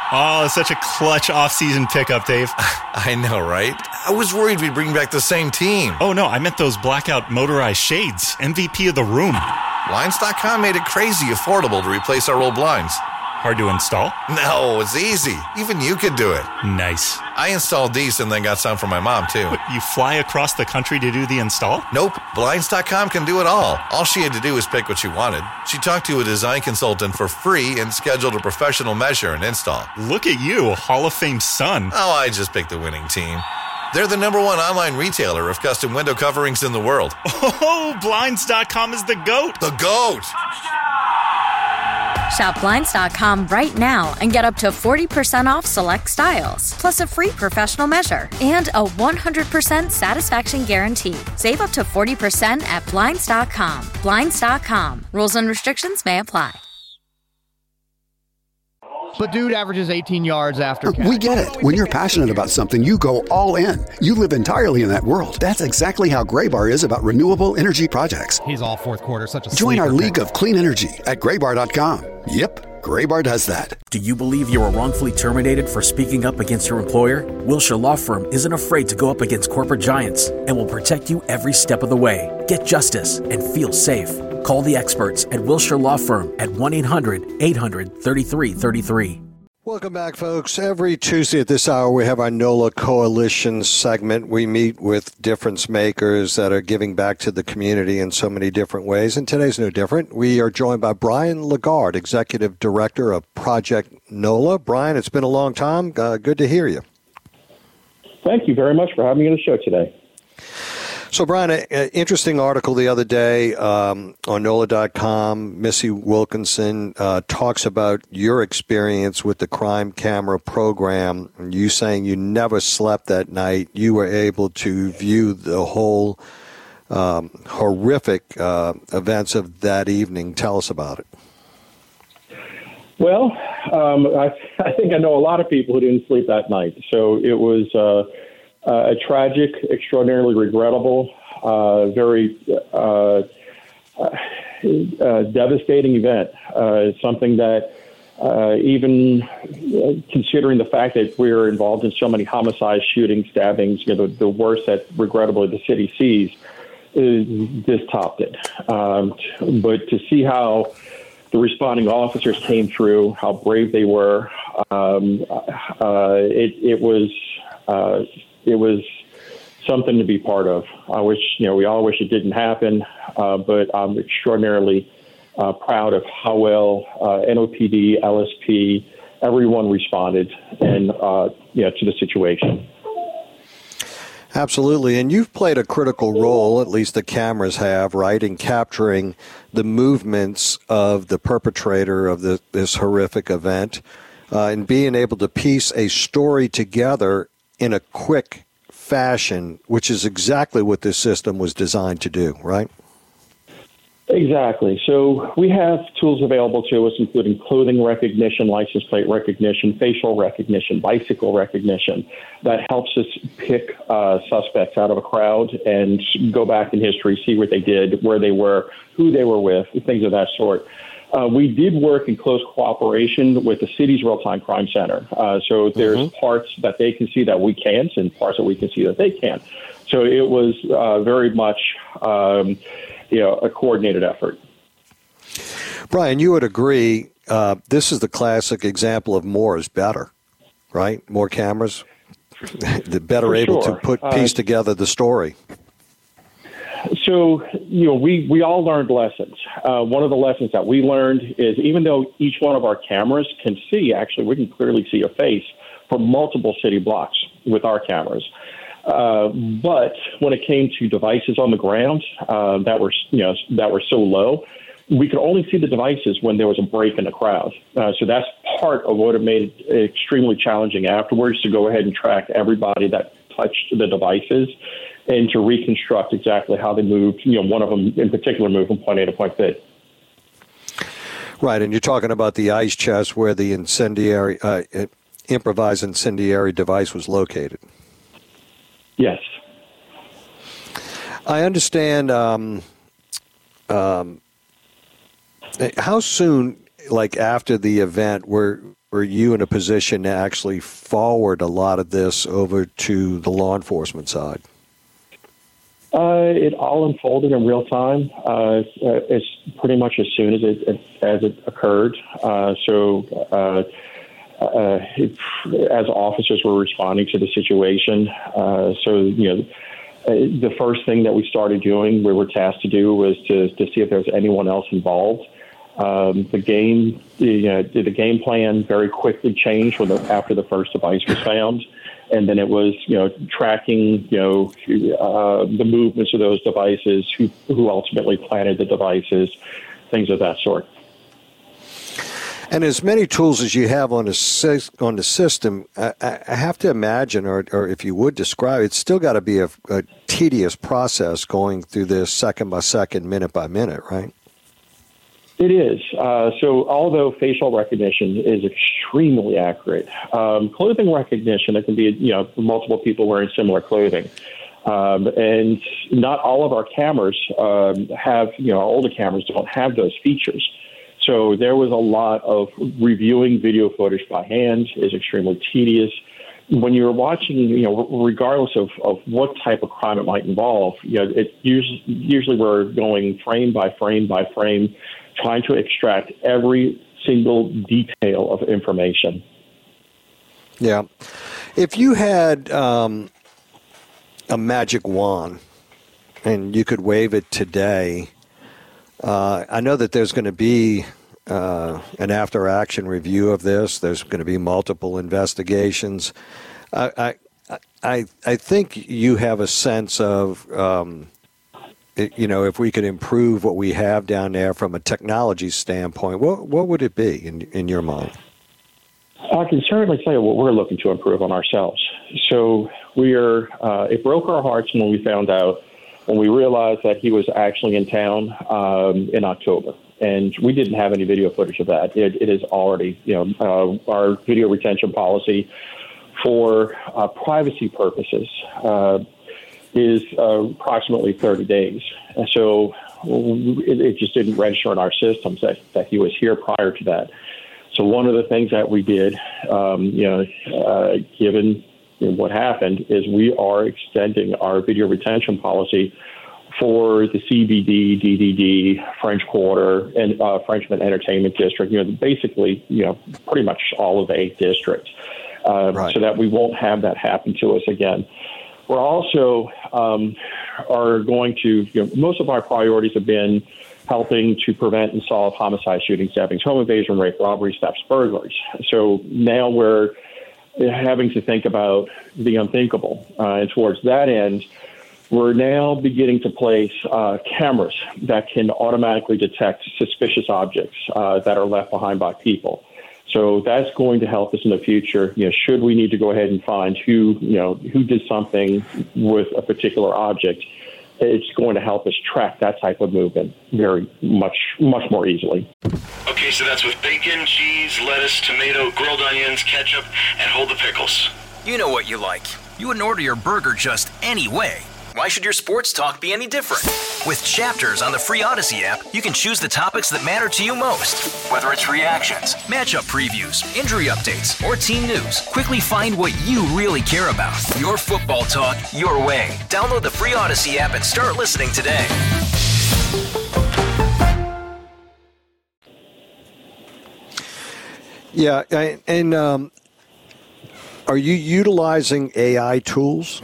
Oh, such a clutch off-season pickup, Dave. I know, right? I was worried we'd bring back the same team. Oh, no, I meant those blackout motorized shades. MVP of the room. Blinds.com made it crazy affordable to replace our old blinds. Hard to install? No, it's easy. Even you could do it. Nice. I installed these and then got some for my mom, too. What, you fly across the country to do the install? Nope. Blinds.com can do it all. All she had to do was pick what she wanted. She talked to a design consultant for free and scheduled a professional measure and install. Look at you, Hall of Fame son. Oh, I just picked the winning team. They're the #1 online retailer of custom window coverings in the world. Oh, Blinds.com is the GOAT. The GOAT! Shop Blinds.com right now and get up to 40% off select styles, plus a free professional measure and a 100% satisfaction guarantee. Save up to 40% at Blinds.com. Blinds.com. Rules and restrictions may apply. But dude averages 18 yards after catch. We get it. When you're passionate about something, you go all in. You live entirely in that world. That's exactly how Graybar is about renewable energy projects. He's all fourth quarter, such a Join our sleeper league pick. of clean energy at graybar.com. Yep, Graybar does that. Do you believe you were wrongfully terminated for speaking up against your employer? Wilshire Law Firm isn't afraid to go up against corporate giants and will protect you every step of the way. Get justice and feel safe. Call the experts at Wilshire Law Firm at 1-800-800-3333. Welcome back, folks. Every Tuesday at this hour, we have our NOLA Coalition segment. We meet with difference makers that are giving back to the community in so many different ways, and today's no different. We are joined by Brian Lagarde, Executive Director of Project NOLA. Brian, it's been a long time. Good to hear you. Thank you very much for having me on the show today. So, Brian, an interesting article the other day on NOLA.com. Missy Wilkinson talks about your experience with the crime camera program. You saying you never slept that night. You were able to view the whole horrific events of that evening. Tell us about it. Well, I think I know a lot of people who didn't sleep that night. So it was a tragic, extraordinarily regrettable, very devastating event. Something that even considering the fact that we're involved in so many homicides, shootings, stabbings, the worst that regrettably the city sees, this topped it. But to see how the responding officers came through, how brave they were, it was something to be part of. I wish, we all wish it didn't happen, but I'm extraordinarily proud of how well NOPD, LSP, everyone responded and to the situation. Absolutely. And you've played a critical role, at least the cameras have, right, in capturing the movements of the perpetrator of this horrific event and being able to piece a story together in a quick fashion, which is exactly what this system was designed to do, right? Exactly. So we have tools available to us, including clothing recognition, license plate recognition, facial recognition, bicycle recognition, that helps us pick suspects out of a crowd and go back in history, see what they did, where they were, who they were with, things of that sort. We did work in close cooperation with the city's real-time crime center. So there's parts that they can see that we can't and parts that we can see that they can't. So it was very much a coordinated effort. Brian, you would agree this is the classic example of more is better, right? More cameras, the better able to piece together the story. So, we all learned lessons. One of the lessons that we learned is even though each one of our cameras can see, actually, we can clearly see a face for multiple city blocks with our cameras. But when it came to devices on the ground that were so low, we could only see the devices when there was a break in the crowd. So that's part of what it made it extremely challenging afterwards to go ahead and track everybody that touched the devices and to reconstruct exactly how they moved. One of them in particular moved from point A to point B. Right, and you're talking about the ice chest where the improvised incendiary device was located. Yes. I understand. How soon, like after the event, were were you in a position to actually forward a lot of this over to the law enforcement side? It all unfolded in real time. It's pretty much as soon as it occurred. As officers were responding to the situation, the first thing that we started doing, we were tasked to do, was to see if there was anyone else involved. The game plan very quickly changed after the first device was found. And then it was, tracking, the movements of those devices, who ultimately planted the devices, things of that sort. And as many tools as you have on the system, I have to imagine, or if you would describe, it's still got to be a tedious process going through this second by second, minute by minute, right? It is. So although facial recognition is extremely accurate, clothing recognition, it can be, multiple people wearing similar clothing. And not all of our cameras have, our older cameras don't have those features. So there was a lot of reviewing video footage by hand is extremely tedious. When you're watching, regardless of what type of crime it might involve, it usually we're going frame by frame by frame, trying to extract every single detail of information. Yeah. If you had a magic wand and you could wave it today, I know that there's going to be an after-action review of this. There's going to be multiple investigations. I think you have a sense of if we could improve what we have down there from a technology standpoint, what would it be in your mind? I can certainly tell you what we're looking to improve on ourselves. So it broke our hearts when we found out, when we realized that he was actually in town in October. And we didn't have any video footage of that. It is already, our video retention policy for privacy purposes is approximately 30 days. And so it just didn't register in our systems that he was here prior to that. So one of the things that we did, given what happened, is we are extending our video retention policy for the CBD, DDD, French Quarter, and Frenchman Entertainment District, basically, pretty much all of the 8 districts, right, so that we won't have that happen to us again. We're also are going to, most of our priorities have been helping to prevent and solve homicide, shootings, stabbings, home invasion, rape, robbery, thefts, burglaries. So now we're having to think about the unthinkable. And towards that end, we're now beginning to place cameras that can automatically detect suspicious objects that are left behind by people. So that's going to help us in the future. Should we need to go ahead and find who did something with a particular object, it's going to help us track that type of movement very much more easily. Okay, so that's with bacon, cheese, lettuce, tomato, grilled onions, ketchup, and hold the pickles. You know what you like. You wouldn't order your burger just any way. Why should your sports talk be any different? With Chapters on the free Odyssey app, you can choose the topics that matter to you most. Whether it's reactions, matchup previews, injury updates, or team news, quickly find what you really care about. Your football talk, your way. Download the free Odyssey app and start listening today. Yeah, and are you utilizing AI tools?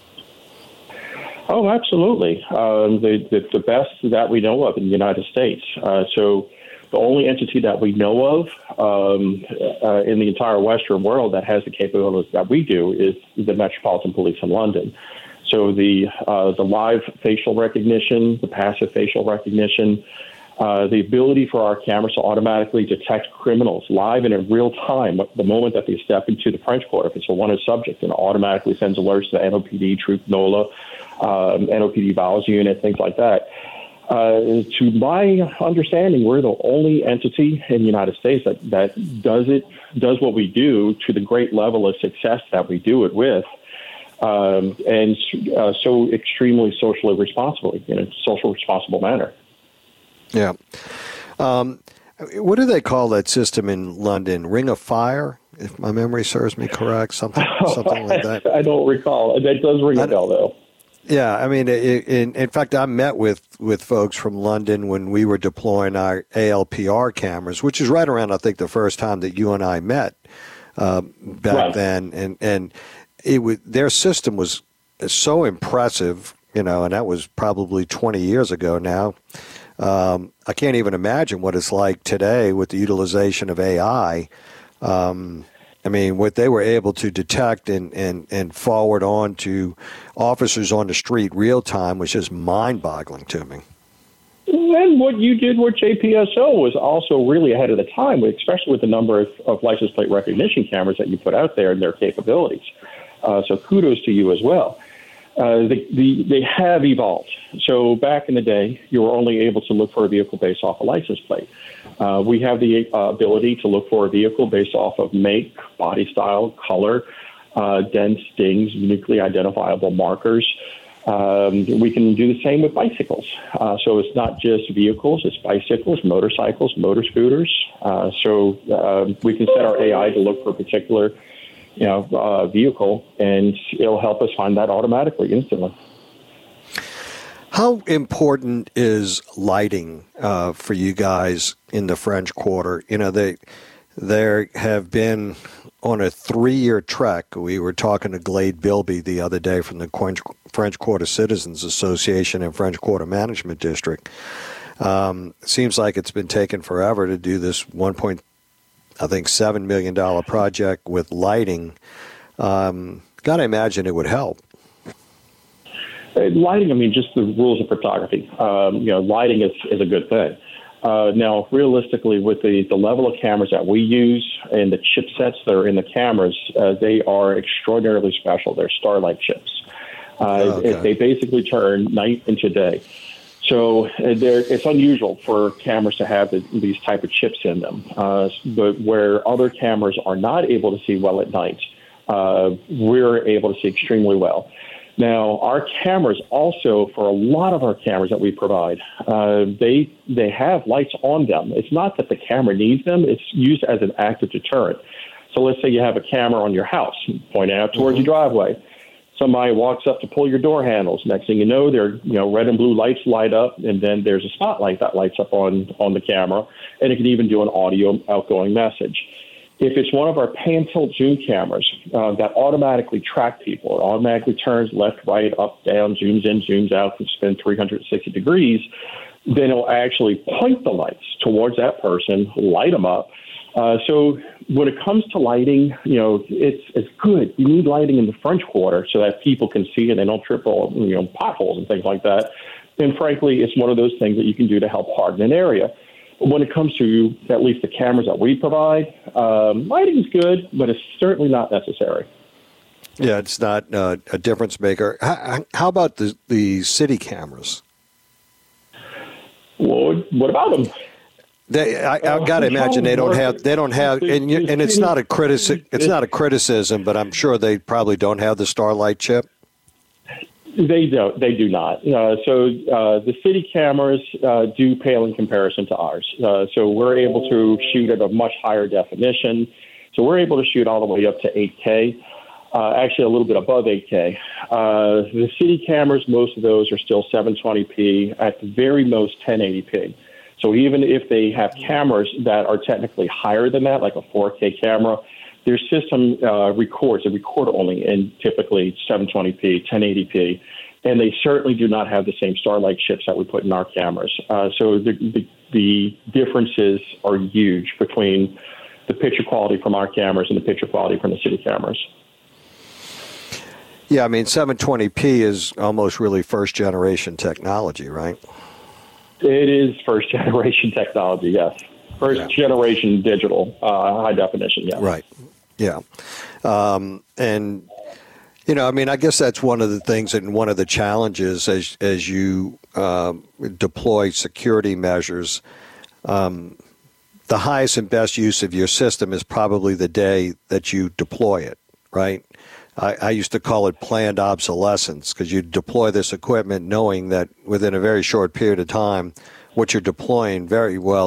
Oh, absolutely. The best that we know of in the United States. So the only entity that we know of in the entire Western world that has the capabilities that we do is the Metropolitan Police in London. So the live facial recognition, the passive facial recognition, the ability for our cameras to automatically detect criminals live and in real time the moment that they step into the French Quarter. If it's a wanted subject, and automatically sends alerts to NOPD, Troop NOLA, NOPD Bowels Unit, things like that. To my understanding, we're the only entity in the United States that does what we do to the great level of success that we do it with, and so extremely socially responsibly, in a social responsible manner. Yeah. What do they call that system in London? Ring of Fire, if my memory serves me correct, something like that. I don't recall. That does ring a bell, though. Yeah, I mean, in fact, I met with folks from London when we were deploying our ALPR cameras, which is right around, I think, the first time that you and I met back then, and their system was so impressive, and that was probably 20 years ago now. I can't even imagine what it's like today with the utilization of AI. I mean, what they were able to detect and forward on to officers on the street real time was just mind-boggling to me. And what you did with JPSO was also really ahead of the time, especially with the number of license plate recognition cameras that you put out there and their capabilities. So kudos to you as well. They have evolved. So back in the day, you were only able to look for a vehicle based off a license plate. We have the ability to look for a vehicle based off of make, body style, color, dents, dings, uniquely identifiable markers. We can do the same with bicycles. So it's not just vehicles, it's bicycles, motorcycles, motor scooters. So we can set our AI to look for a particular vehicle, and it'll help us find that automatically, instantly. How important is lighting for you guys in the French Quarter? They have been on a 3-year trek. We were talking to Glade Bilby the other day from the French Quarter Citizens Association and French Quarter Management District. Seems like it's been taking forever to do this $1.7 million project with lighting. Got to imagine it would help. Lighting, I mean, just the rules of photography. Lighting is a good thing. Now, realistically, with the level of cameras that we use and the chipsets that are in the cameras, they are extraordinarily special. They're Starlight chips. They basically turn night into day. So it's unusual for cameras to have these type of chips in them. But where other cameras are not able to see well at night, we're able to see extremely well. Now, our cameras also, for a lot of our cameras that we provide, they have lights on them. It's not that the camera needs them. It's used as an active deterrent. So let's say you have a camera on your house, point it out towards your driveway. Somebody walks up to pull your door handles. Next thing you know, red and blue lights light up, and then there's a spotlight that lights up on the camera, and it can even do an audio outgoing message. If it's one of our pan-tilt zoom cameras that automatically track people, it automatically turns left, right, up, down, zooms in, zooms out, can spin 360 degrees, then it'll actually point the lights towards that person, light them up. So when it comes to lighting, it's good. You need lighting in the French Quarter so that people can see and they don't trip all, potholes and things like that. And frankly, it's one of those things that you can do to help harden an area. When it comes to at least the cameras that we provide, lighting is good, but it's certainly not necessary. Yeah, it's not a difference maker. How about the city cameras? Well, what about them? I've got to imagine they don't have, and it's not a criticism, but I'm sure they probably don't have the Starlight chip. They do not. So the city cameras do pale in comparison to ours. So we're able to shoot at a much higher definition. So we're able to shoot all the way up to 8K, actually a little bit above 8K. The city cameras, most of those are still 720p, at the very most 1080p. So even if they have cameras that are technically higher than that, like a 4K camera, their system records, they record only in typically 720p, 1080p, and they certainly do not have the same Starlight chips that we put in our cameras. So the differences are huge between the picture quality from our cameras and the picture quality from the city cameras. Yeah, I mean, 720p is almost really first-generation technology, right? It is first-generation technology, yes. First-generation digital, high definition, yes. Right. Yeah. And, I mean, I guess that's one of the things and one of the challenges as you deploy security measures. The highest and best use of your system is probably the day that you deploy it, right? I used to call it planned obsolescence, because you deploy this equipment knowing that within a very short period of time, what you're deploying very well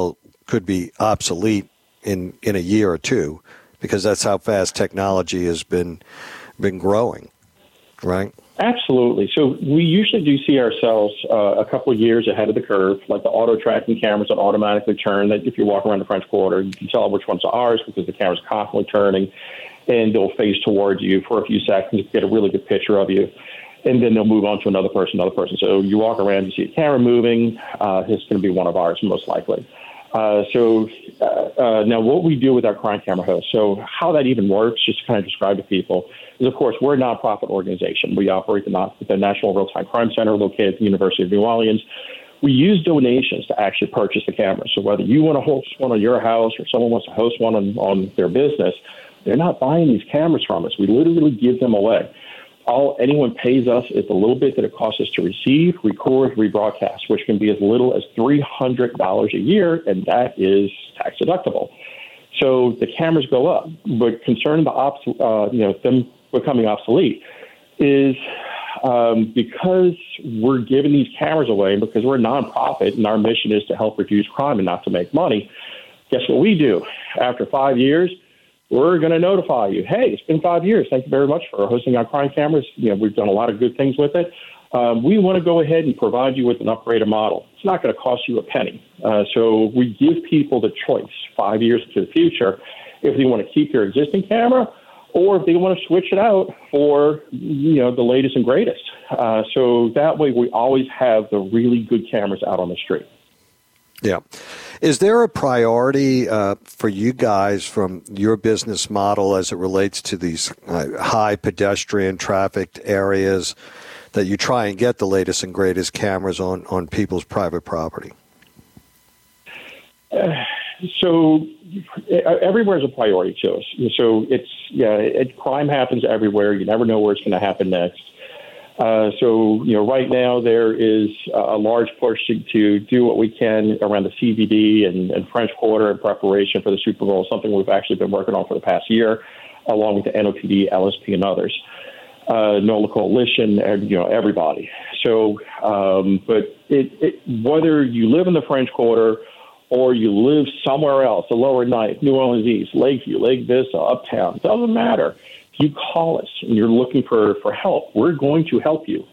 could be obsolete in a year or two, because that's how fast technology has been growing, right? Absolutely. So we usually do see ourselves a couple of years ahead of the curve, like the auto tracking cameras that automatically turn, that if you walk around the French Quarter, you can tell which ones are ours because the camera's constantly turning, and they'll face towards you for a few seconds to get a really good picture of you. And then they'll move on to another person. So you walk around, you see a camera moving, it's going to be one of ours, most likely. Now what we do with our crime camera hosts, so how that even works, just to kind of describe to people, is, of course, we're a nonprofit organization. We operate the National Real-Time Crime Center located at the University of New Orleans. We use donations to actually purchase the cameras. So whether you want to host one on your house or someone wants to host one on their business, they're not buying these cameras from us. We literally give them away. All anyone pays us is the little bit that it costs us to receive, record, rebroadcast, which can be as little as $300 a year, and that is tax deductible. So the cameras go up, but concerning them becoming obsolete is because we're giving these cameras away, because we're a nonprofit and our mission is to help reduce crime and not to make money. Guess what we do? After 5 years, we're going to notify you. Hey, it's been 5 years. Thank you very much for hosting our crime cameras. We've done a lot of good things with it. We want to go ahead and provide you with an upgraded model. It's not going to cost you a penny. So we give people the choice 5 years to the future if they want to keep their existing camera or if they want to switch it out for, the latest and greatest. So that way we always have the really good cameras out on the street. Yeah. Is there a priority for you guys from your business model as it relates to these high pedestrian trafficked areas that you try and get the latest and greatest cameras on people's private property? So everywhere is a priority to us. So crime happens everywhere. You never know where it's going to happen next. Right now there is a large push to do what we can around the CBD and French Quarter in preparation for the Super Bowl, something we've actually been working on for the past year, along with the NOPD, LSP, and others. NOLA Coalition, and everybody. So, but whether you live in the French Quarter or you live somewhere else, the Lower Ninth, New Orleans East, Lakeview, Lake Vista, Uptown, it doesn't matter. If you call us and you're looking for help, we're going to help you.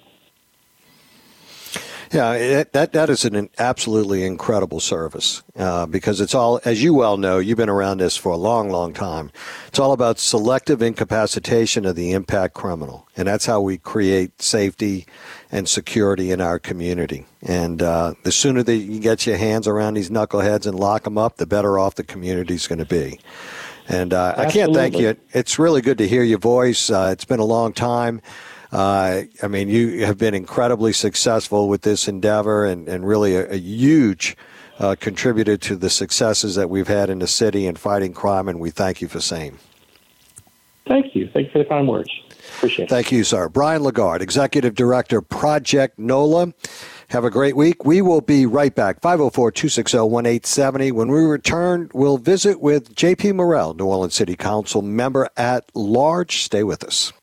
Yeah, that is an absolutely incredible service because it's all, as you well know, you've been around this for a long, long time. It's all about selective incapacitation of the impact criminal, and that's how we create safety and security in our community. And the sooner that you get your hands around these knuckleheads and lock them up, the better off the community's going to be. And I can't thank you. It's really good to hear your voice. It's been a long time. You have been incredibly successful with this endeavor and really a huge contributor to the successes that we've had in the city in fighting crime, and we thank you for same. Thank you. Thank you for the kind words. Appreciate it. Thank you, sir. Brian Lagarde, Executive Director, Project NOLA. Have a great week. We will be right back. 504-260-1870. When we return, we'll visit with J.P. Morrell, New Orleans City Council member at large. Stay with us.